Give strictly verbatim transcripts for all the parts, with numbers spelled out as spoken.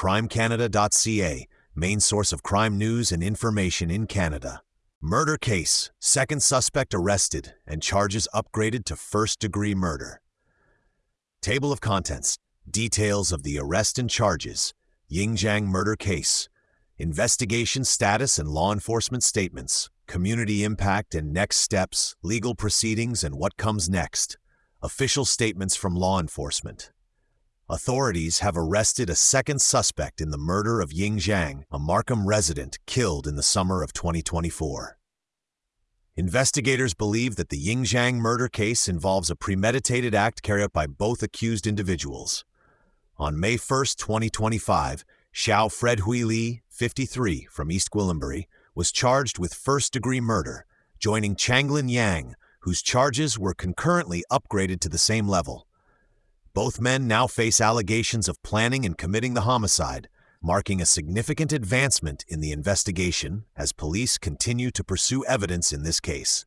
crime canada dot c a, main source of crime news and information in Canada. Murder case, second suspect arrested and charges upgraded to first-degree murder. Table of contents, details of the arrest and charges, Yingjiang murder case, investigation status and law enforcement statements, community impact and next steps, legal proceedings and what comes next, official statements from law enforcement. Authorities have arrested a second suspect in the murder of Yingjiang, a Markham resident killed in the summer of twenty twenty-four. Investigators believe that the Yingjiang murder case involves a premeditated act carried out by both accused individuals. On May first, twenty twenty-five, Xiao Fred Hui Li, fifty-three, from East Gwillimbury, was charged with first-degree murder, joining Changlin Yang, whose charges were concurrently upgraded to the same level. Both men now face allegations of planning and committing the homicide, marking a significant advancement in the investigation as police continue to pursue evidence in this case.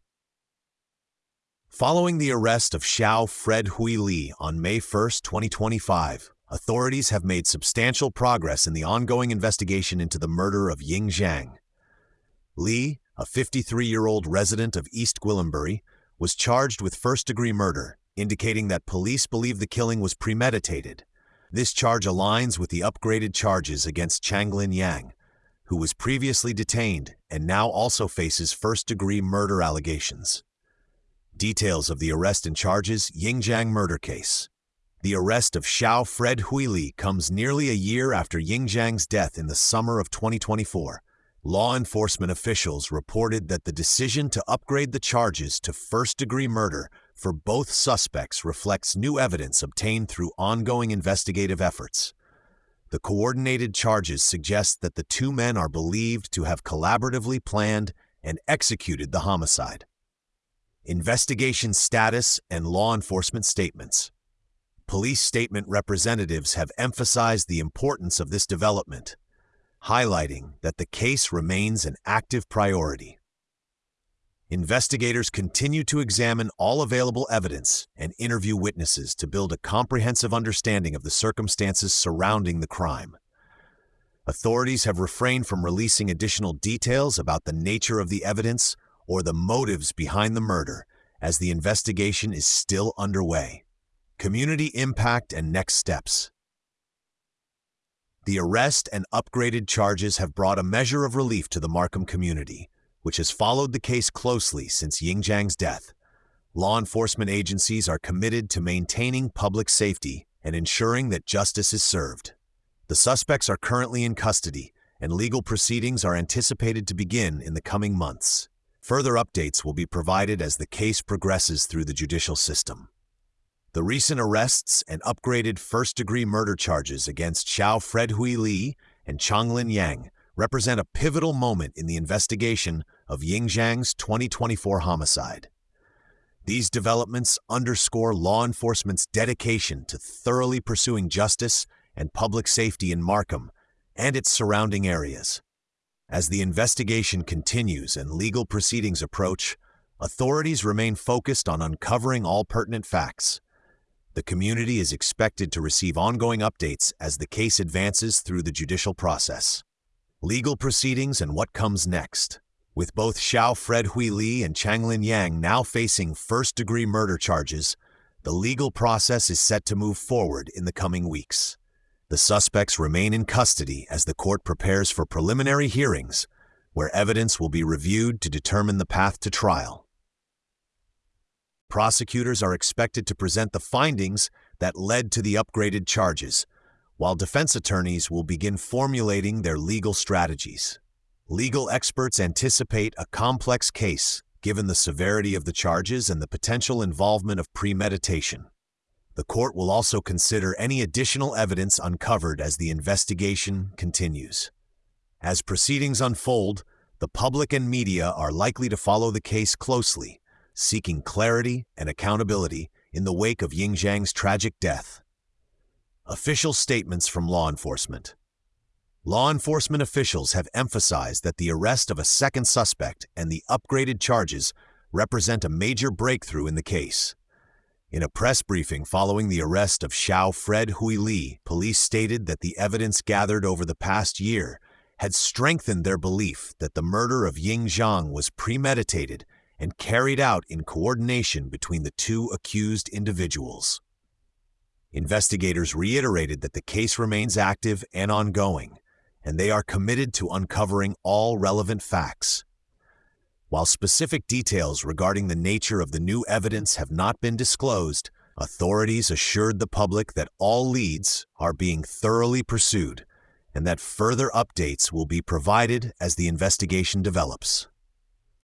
Following the arrest of Xiao Fred Hui Li on May first, twenty twenty-five, authorities have made substantial progress in the ongoing investigation into the murder of Yingjiang. Li, a fifty-three-year-old resident of East Gwillimbury, was charged with first-degree murder, indicating that police believe the killing was premeditated. This charge aligns with the upgraded charges against Changlin Yang, who was previously detained and now also faces first-degree murder allegations. Details of the arrest and charges, Yingjiang murder case. The arrest of Xiao Fred Hui Li comes nearly a year after Yingjiang's death in the summer of twenty twenty-four. Law enforcement officials reported that the decision to upgrade the charges to first-degree murder for both suspects reflects new evidence obtained through ongoing investigative efforts. The coordinated charges suggest that the two men are believed to have collaboratively planned and executed the homicide. Investigation status and law enforcement statements. Police statement representatives have emphasized the importance of this development, highlighting that the case remains an active priority. Investigators continue to examine all available evidence and interview witnesses to build a comprehensive understanding of the circumstances surrounding the crime. Authorities have refrained from releasing additional details about the nature of the evidence or the motives behind the murder, as the investigation is still underway. Community impact and next steps. The arrest and upgraded charges have brought a measure of relief to the Markham community, which has followed the case closely since Yingjiang's death. Law enforcement agencies are committed to maintaining public safety and ensuring that justice is served. The suspects are currently in custody, and legal proceedings are anticipated to begin in the coming months. Further updates will be provided as the case progresses through the judicial system. The recent arrests and upgraded first-degree murder charges against Xiao Fred Hui Li and Changlin Yang represent a pivotal moment in the investigation of Yingjiang's twenty twenty-four homicide. These developments underscore law enforcement's dedication to thoroughly pursuing justice and public safety in Markham and its surrounding areas. As the investigation continues and legal proceedings approach, authorities remain focused on uncovering all pertinent facts. The community is expected to receive ongoing updates as the case advances through the judicial process. Legal proceedings and what comes next. With both Xiao Fred Hui Li and Changlin Yang now facing first-degree murder charges, the legal process is set to move forward in the coming weeks. The suspects remain in custody as the court prepares for preliminary hearings, where evidence will be reviewed to determine the path to trial. Prosecutors are expected to present the findings that led to the upgraded charges, while defense attorneys will begin formulating their legal strategies. Legal experts anticipate a complex case, given the severity of the charges and the potential involvement of premeditation. The court will also consider any additional evidence uncovered as the investigation continues. As proceedings unfold, the public and media are likely to follow the case closely, seeking clarity and accountability in the wake of Yingjiang's tragic death. Official statements from law enforcement. Law enforcement officials have emphasized that the arrest of a second suspect and the upgraded charges represent a major breakthrough in the case. In a press briefing following the arrest of Xiao Fred Hui Li, police stated that the evidence gathered over the past year had strengthened their belief that the murder of Ying Zhang was premeditated and carried out in coordination between the two accused individuals. Investigators reiterated that the case remains active and ongoing, and they are committed to uncovering all relevant facts. While specific details regarding the nature of the new evidence have not been disclosed, authorities assured the public that all leads are being thoroughly pursued and that further updates will be provided as the investigation develops.